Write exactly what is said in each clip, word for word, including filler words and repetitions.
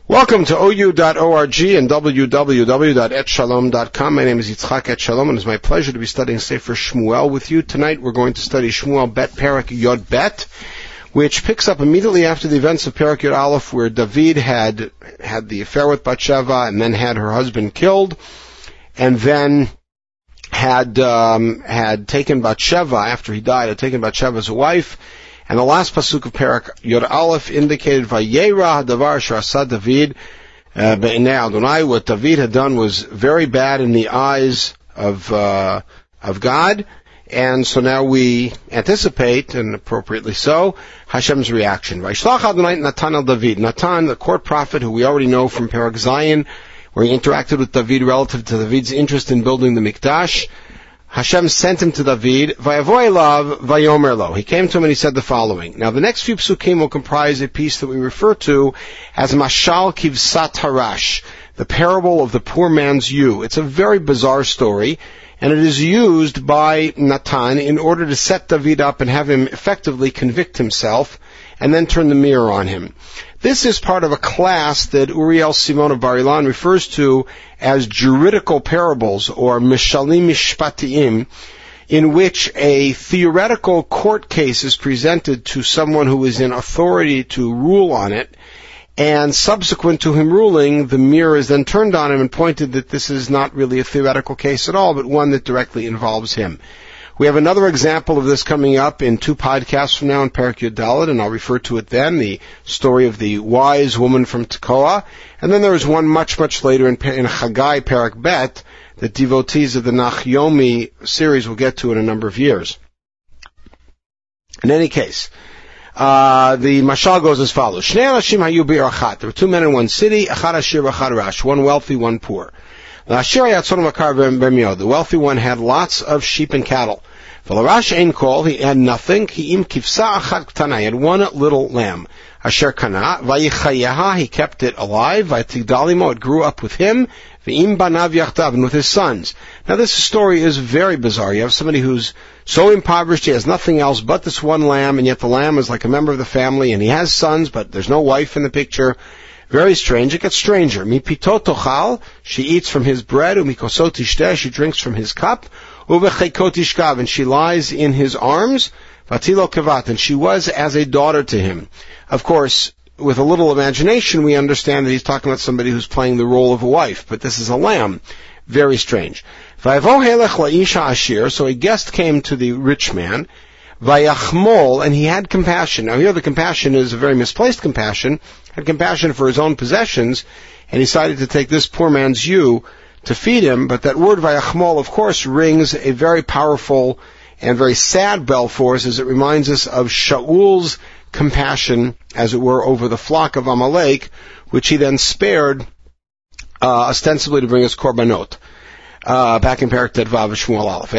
Welcome to O U dot org and w w w dot et shalom dot com. My name is Yitzchak Et Shalom, and it's my pleasure to be studying Sefer Shmuel with you. Tonight we're going to study Shmuel Bet Perek Yod Bet, which picks up immediately after the events of Perek Yod Aleph, where David had had the affair with Bathsheba and then had her husband killed, and then had um, had taken Bathsheba after he died, had taken Bathsheba as a wife. And the last pasuk of Perek Yod Aleph indicated Vayera hadavar sh'asa David be'inei Adonai. What David had done was very bad in the eyes of uh, of God, and so now we anticipate, and appropriately so, Hashem's reaction. Vayishlach Adonai Natan el David. Natan, the court prophet, who we already know from Perek Zayin, where he interacted with David relative to David's interest in building the Mikdash. Hashem sent him to David, Vayavoy elav, Vayomer lo. He came to him and he said the following. Now the next few psukim will comprise a piece that we refer to as Mashal Kivsat Harash, the parable of the poor man's ewe. It's a very bizarre story, and it is used by Natan in order to set David up and have him effectively convict himself and then turn the mirror on him. This is part of a class that Uriel Simon of Bar Ilan refers to as juridical parables, or mishalim mishpatiim, in which a theoretical court case is presented to someone who is in authority to rule on it, and subsequent to him ruling, the mirror is then turned on him and pointed that this is not really a theoretical case at all, but one that directly involves him. We have another example of this coming up in two podcasts from now in Perek Yud Dalet, and I'll refer to it then, the story of the wise woman from Tekoa. And then there is one much, much later in, in Chagai Perek Bet that devotees of the Nachyomi series will get to in a number of years. In any case, uh, the mashal goes as follows. Shnei anashim hayu be'ir achat. There were two men in one city, achad ashir v'achad rash, one wealthy, one poor. The wealthy one had lots of sheep and cattle. He had nothing. He had one little lamb. He kept it alive. It grew up with him and with his sons. Now this story is very bizarre. You have somebody who's so impoverished he has nothing else but this one lamb, and yet the lamb is like a member of the family, and he has sons, but there's no wife in the picture. Very strange. It gets stranger. Mipitot tochal, she eats from his bread. Umikosot tishteh, she drinks from his cup. Uvechekot tishkav, and she lies in his arms. Vatilo kavat, and she was as a daughter to him. Of course, with a little imagination, we understand that he's talking about somebody who's playing the role of a wife, but this is a lamb. Very strange. Vayavo helech la'isha ashir, so a guest came to the rich man. Vayachmol, and he had compassion. Now here the compassion is a very misplaced compassion. Had compassion for his own possessions, and decided to take this poor man's ewe to feed him. But that word vayachmol, of course, rings a very powerful and very sad bell for us, as it reminds us of Shaul's compassion, as it were, over the flock of Amalek, which he then spared, uh, ostensibly to bring us korbanot. Uh, back in Perek Tedvav Shmuel Aleph.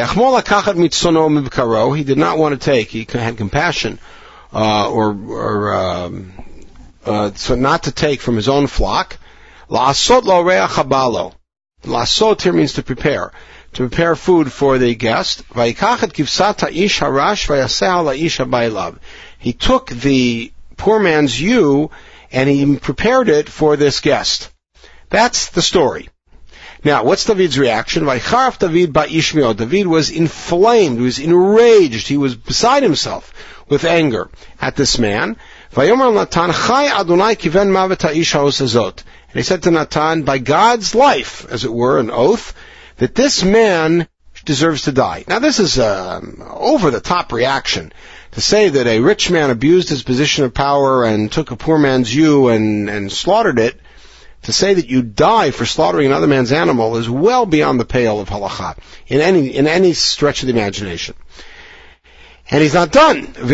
He did not want to take, he had compassion, uh, or, or, um, uh, so not to take from his own flock. La'asot lo reach habalo. La'asot here means to prepare. To prepare food for the guest. Vayikachet kivsat ha'ish harash vayaseh la'ish habaylav. He took the poor man's ewe and he prepared it for this guest. That's the story. Now, what's David's reaction? Vaycharaf David ba'ishmio. David was inflamed, he was enraged, he was beside himself with anger at this man. Vayomer Natan, Chai Adonai kiven mavet ha'ish ha'osazot. And he said to Natan, by God's life, as it were, an oath, that this man deserves to die. Now, this is an over-the-top reaction. To say that a rich man abused his position of power and took a poor man's ewe and, and slaughtered it, to say that you die for slaughtering another man's animal is well beyond the pale of halakha in any in any stretch of the imagination. And he's not done. And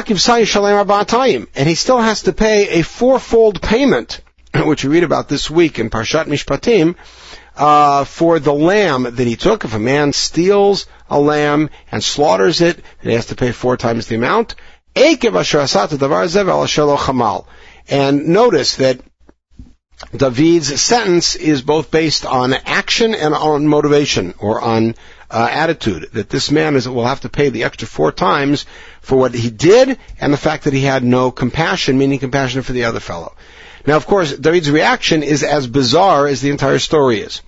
he still has to pay a fourfold payment, which we read about this week in Parshat Mishpatim, uh, for the lamb that he took. If a man steals a lamb and slaughters it, then he has to pay four times the amount. And notice that David's sentence is both based on action and on motivation, or on uh, attitude, that this man is will have to pay the extra four times for what he did and the fact that he had no compassion, meaning compassion for the other fellow. Now, of course, David's reaction is as bizarre as the entire story is.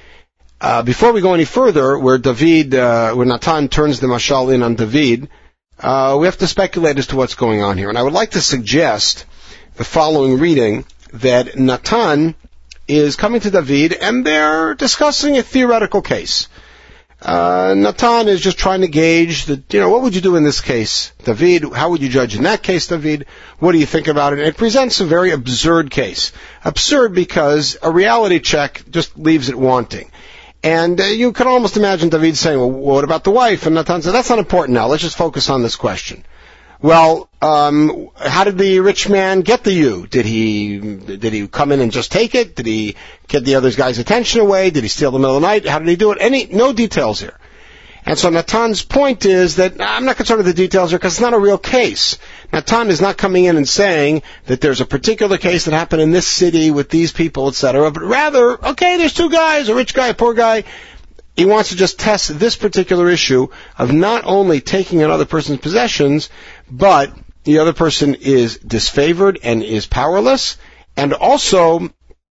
Uh, before we go any further, where David, uh, where Natan turns the mashal in on David, uh, we have to speculate as to what's going on here. And I would like to suggest the following reading, that Natan is coming to David and they're discussing a theoretical case. Uh, Natan is just trying to gauge that, you know, what would you do in this case, David? How would you judge in that case, David? What do you think about it? And it presents a very absurd case. Absurd because a reality check just leaves it wanting. And uh, you can almost imagine David saying, well, what about the wife? And Natan said, that's not important now. Let's just focus on this question. Well, um, how did the rich man get the ewe? Did he, did he come in and just take it? Did he get the other guy's attention away? Did he steal in the middle of the night? How did he do it? Any, no details here. And so Natan's point is that I'm not concerned with the details here because it's not a real case. Natan is not coming in and saying that there's a particular case that happened in this city with these people, et cetera, but rather, okay, there's two guys, a rich guy, a poor guy. He wants to just test this particular issue of not only taking another person's possessions, but the other person is disfavored and is powerless, and also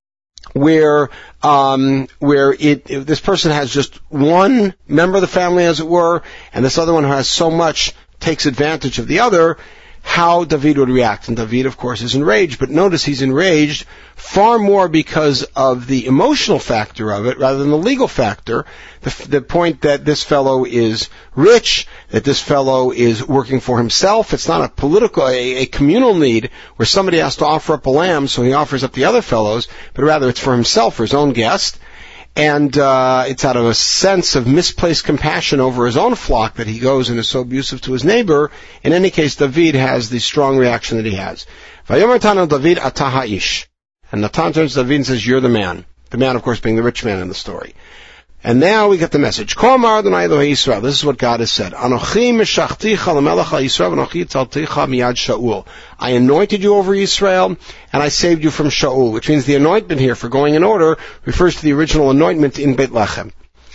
where um, where it, this person has just one member of the family, as it were, and this other one who has so much takes advantage of the other, how David would react. And David, of course, is enraged, but notice he's enraged far more because of the emotional factor of it rather than the legal factor. The, the point that this fellow is rich, that this fellow is working for himself. It's not a political, a, a communal need where somebody has to offer up a lamb, so he offers up the other fellows, but rather it's for himself, for his own guest. And uh, it's out of a sense of misplaced compassion over his own flock that he goes and is so abusive to his neighbor. In any case, David has the strong reaction that he has. Vayomer Natan David atah ha'ish. And Natan turns to David and says, you're the man. The man, of course, being the rich man in the story. And now we get the message. Kol amar Adonai Elohei Yisrael. This is what God has said. Anochi meshachticha l'melech Yisrael v'anochi tzalticha miyad Shaul. I anointed you over Yisrael, and I saved you from Shaul, which means the anointment here, for going in order, refers to the original anointment in Beit Lechem.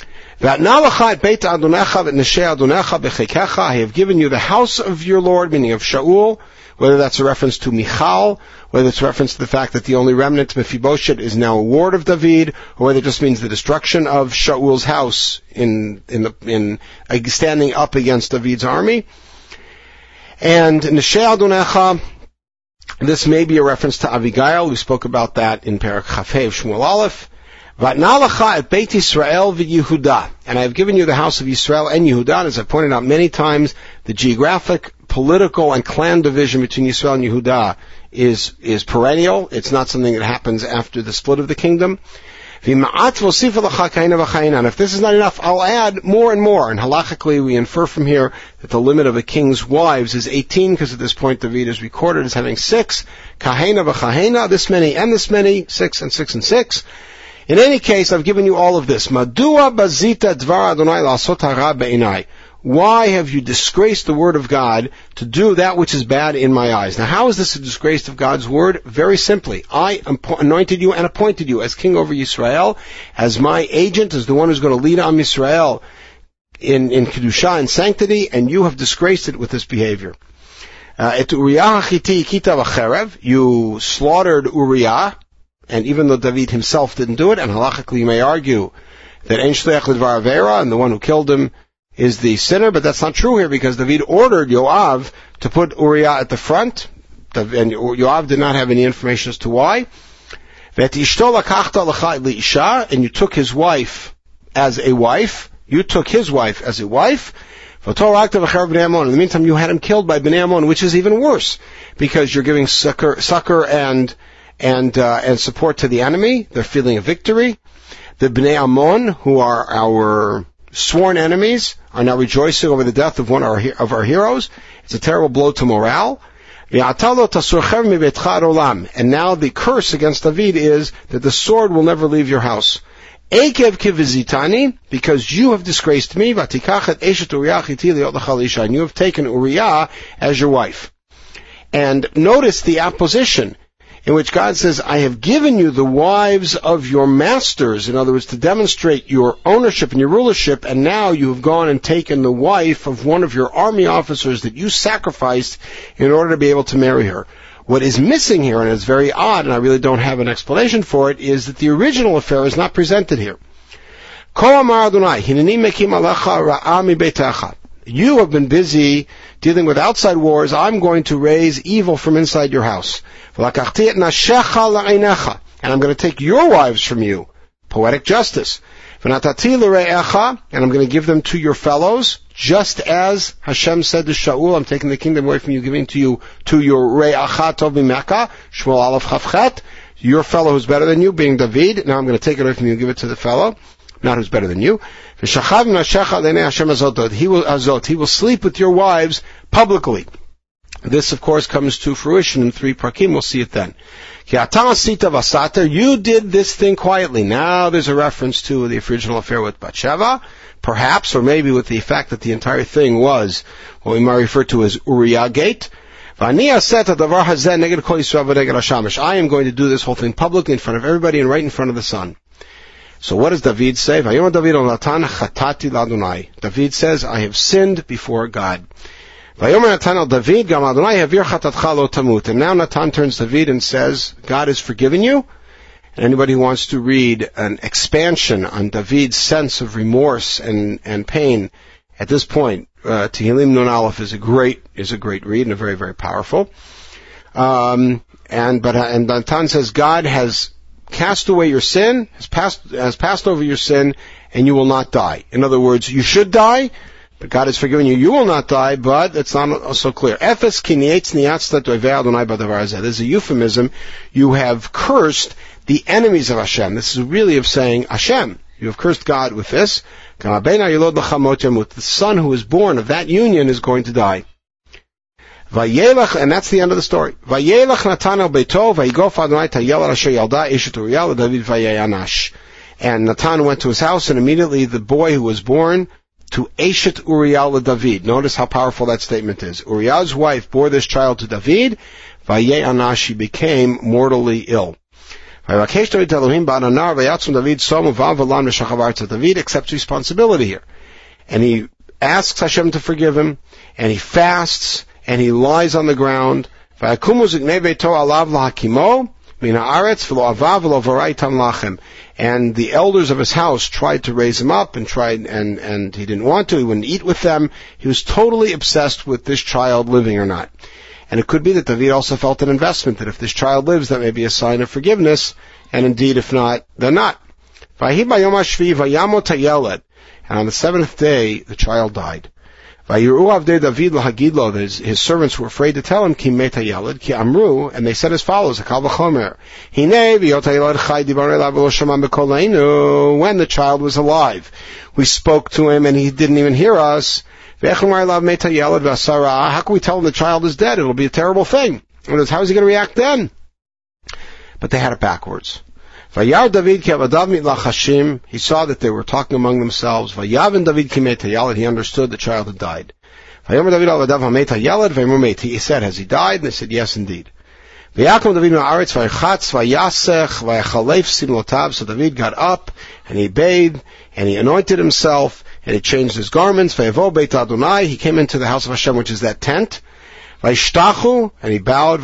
V'atna et Beit Adonecha v'neshei Adonecha b'chekecha. I have given you the house of your Lord, meaning of Shaul, whether that's a reference to Michal, whether it's a reference to the fact that the only remnant, Mephibosheth, is now a ward of David, or whether it just means the destruction of Shaul's house in in the in uh, standing up against David's army. And Neshei Adonecha, this may be a reference to Abigail. We spoke about that in Perek Chafei of Shmuel Aleph. Vatna lecha et Beit Yisrael v'Yehuda, and I have given you the house of Yisrael and Yehuda. And as I pointed out many times, the geographic, political, and clan division between Yisrael and Yehuda is is perennial. It's not something that happens after the split of the kingdom. And if this is not enough, I'll add more and more. And halachically, we infer from here that the limit of a king's wives is eighteen, because at this point David is recorded as having six. Kahena v'chahena, this many and this many, six and six and six. In any case, I've given you all of this. Madua bazita dvar Adonai la'asot hara be'inai. Why have you disgraced the word of God to do that which is bad in my eyes? Now, how is this a disgrace of God's word? Very simply. I anointed you and appointed you as king over Yisrael, as my agent, as the one who's going to lead Am Yisrael in, in Kedusha and sanctity, and you have disgraced it with this behavior. Uh, et Uriah Hachiti kita v'cherev. You slaughtered Uriah, and even though David himself didn't do it, and halachically you may argue that Ein Shleach L'Dvar Avera, and the one who killed him is the sinner, but that's not true here, because David ordered Yoav to put Uriah at the front, and Yoav did not have any information as to why. And you took his wife as a wife. You took his wife as a wife. In the meantime, you had him killed by Bnei Ammon, which is even worse, because you're giving succor, succor and and uh, and support to the enemy. They're feeling a victory. The Bnei Ammon, who are our sworn enemies, are now rejoicing over the death of one of our, of our heroes. It's a terrible blow to morale. And now the curse against David is that the sword will never leave your house. Because you have disgraced me, and you have taken Uriah as your wife. And notice the opposition, in which God says, I have given you the wives of your masters, in other words, to demonstrate your ownership and your rulership, and now you have gone and taken the wife of one of your army officers that you sacrificed in order to be able to marry her. What is missing here, and it's very odd, and I really don't have an explanation for it, is that the original affair is not presented here. You have been busy dealing with outside wars. I'm going to raise evil from inside your house. And I'm going to take your wives from you. Poetic justice. And I'm going to give them to your fellows, just as Hashem said to Shaul, I'm taking the kingdom away from you, giving to you to your re'acha tov mimeka, Shmuel Aleph Chavchet, your fellow who's better than you, being David. Now I'm going to take it away from you and give it to the fellow, not who's better than you. He will, azot, he will sleep with your wives publicly. This, of course, comes to fruition in three prakim. We'll see it then. You did this thing quietly. Now there's a reference to the original affair with Bathsheba, perhaps, or maybe with the fact that the entire thing was what we might refer to as Uriah Gate. I am going to do this whole thing publicly in front of everybody and right in front of the sun. So what does David say? David says, I have sinned before God. And now Natan turns to David and says, God has forgiven you. And anybody who wants to read an expansion on David's sense of remorse and, and pain, at this point, uh, Tehillim Nun Aleph is a great, is a great read and a very, very powerful. Um, and, but, uh, and Natan says, God has cast away your sin, has passed, has passed over your sin, and you will not die. In other words, you should die, but God has forgiven you. You will not die, but it's not so clear. There's a euphemism. You have cursed the enemies of Hashem. This is really of saying, Hashem, you have cursed God with this. The son who is born of that union is going to die. And that's the end of the story. And Natan went to his house, and immediately the boy who was born to Eshet Uriah David. Notice how powerful that statement is. Uriah's wife bore this child to David. Vaye'anash, she became mortally ill. David accepts responsibility here. And he asks Hashem to forgive him, and he fasts, and he lies on the ground. And the elders of his house tried to raise him up and tried, and, and he didn't want to, he wouldn't eat with them. He was totally obsessed with this child living or not. And it could be that David also felt an investment, that if this child lives, that may be a sign of forgiveness, and indeed, if not, then not. And on the seventh day, the child died. His, his servants were afraid to tell him, Ki meta yeled, ki amru, and they said as follows, Akal v'chomer, when the child was alive, we spoke to him and he didn't even hear us. How can we tell him the child is dead? It'll be a terrible thing. How is he going to react then? But they had it backwards. He saw that they were talking among themselves. He understood the child had died. He said, has he died? And they said, yes, indeed. So David got up, and he bathed, and he anointed himself, and he changed his garments. He came into the house of Hashem, which is that tent. And he bowed.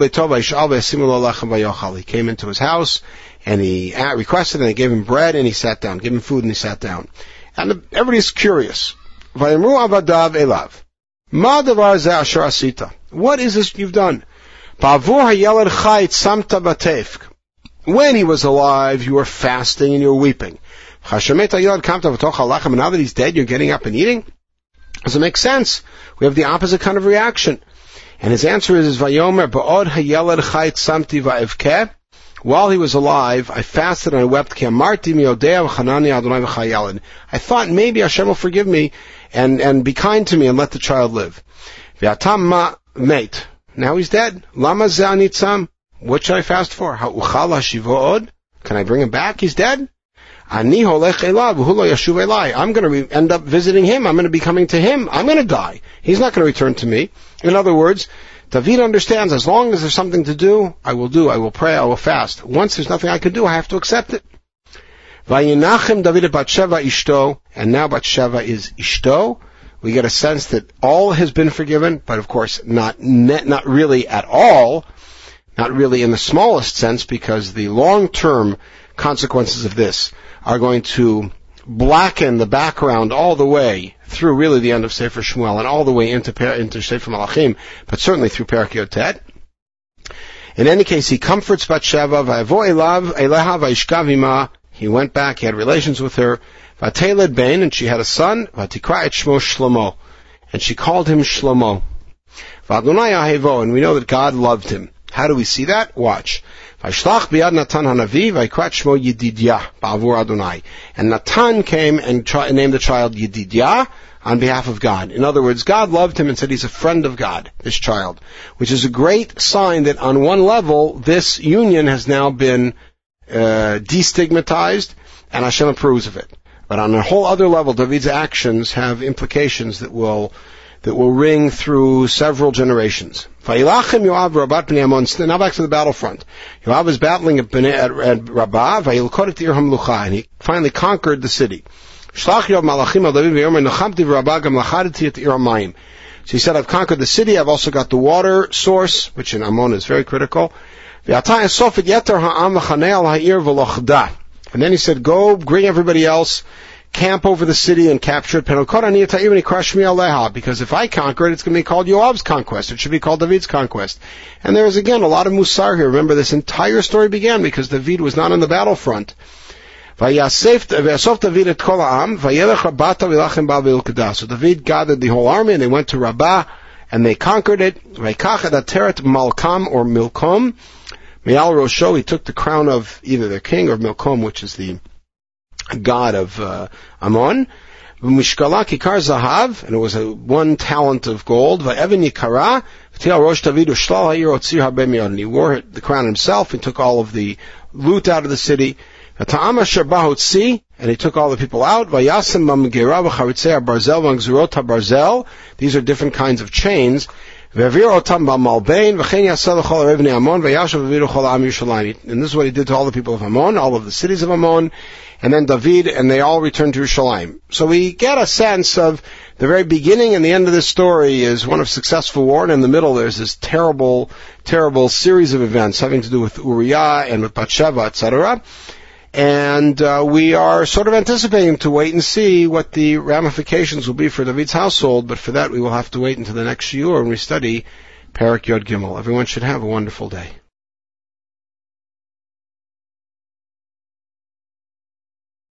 He came into his house, and he requested, and they gave him bread, and he sat down. Gave him food, and he sat down. And everybody's curious. What is this you've done? When he was alive, you were fasting and you were weeping. Now that he's dead, you're getting up and eating? Does it make sense? We have the opposite kind of reaction. And his answer is, Vayomer ba'od hayelad chayt samti va'evkeh. While he was alive, I fasted and I wept. Ki amarti miodea v'chanani Adonai v'chayelad. I thought maybe Hashem will forgive me and, and be kind to me and let the child live. V'atam ma mate. Now he's dead. Lama ze anitzam. What should I fast for? Ha'uchal hashivo od? Can I bring him back? He's dead. Ani holech elav v'hu lo yashuv elai. I'm going to re- end up visiting him. I'm going to be coming to him. I'm going to die. He's not going to return to me. In other words, David understands, as long as there's something to do, I will do, I will pray, I will fast. Once there's nothing I can do, I have to accept it. Vayinachem David Bathsheba ishto, and now Bathsheba is ishto, we get a sense that all has been forgiven, but of course not not really at all, not really in the smallest sense, because the long-term consequences of this are going to blacken the background all the way through really the end of Sefer Shmuel and all the way into, into Sefer Malachim, but certainly through Perek Yod Tet. In any case, he comforts Bathsheba, vayavo elav eleha vayishkav ima. He went back, he had relations with her, vateled ben, and she had a son, vatikra et shmo Shlomo, and she called him Shlomo. V'Adonai ahevo, and we know that God loved him. How do we see that? Watch. Vaishlach biyad Natan hanavi, vaikrat shmo Yedidyah, ba'avur Adonai. And Natan came and tri- named the child Yedidyah on behalf of God. In other words, God loved him and said he's a friend of God, this child, which is a great sign that on one level, this union has now been uh, destigmatized, and Hashem approves of it. But on a whole other level, David's actions have implications that will that will ring through several generations. Vayilachem Yoav Rabat Bnei Ammon. Now back to the battlefront. Yoav is battling at, at, at Rabbah, Vayilkot et Ir HaMelucha, and he finally conquered the city. Shlach Yoav Malachim al David v'yomer Nechamti v'Rabbah gam lachadeti et Ir HaMayim. So he said, I've conquered the city, I've also got the water source, which in Ammon is very critical. V'ata esof et yeter ha'am v'chanei al ha'ir v'lochda. And then he said, go bring everybody else, camp over the city and capture it. Because if I conquer it, it's going to be called Yoav's conquest. It should be called David's conquest. And there is again a lot of musar here. Remember, this entire story began because David was not on the battlefront. So David gathered the whole army and they went to Rabbah and they conquered it. Malkam or Milkom. Me'al Rosho, he took the crown of either the king or Milkom, which is the god of uh, Ammon. Mishkala kikar zahav, and it was a one talent of gold. Va'evan yikara, v'tial rosh David ushlal ha'ir otzir habe miyad. And he wore the crown himself and took all of the loot out of the city. V'ta'ama shabah hotzi, and he took all the people out. Va'yasem mamgera v'charitzei barzel v'angzurot habarzel. These are different kinds of chains. And this is what he did to all the people of Ammon, all of the cities of Ammon, and then David, and they all returned to Yerushalayim. So we get a sense of the very beginning and the end of this story is one of successful war, and in the middle there's this terrible, terrible series of events having to do with Uriah and with Bathsheba, et cetera. And uh, we are sort of anticipating to wait and see what the ramifications will be for David's household, but for that we will have to wait until the next shiur when we study Perek Yod Gimel. Everyone should have a wonderful day.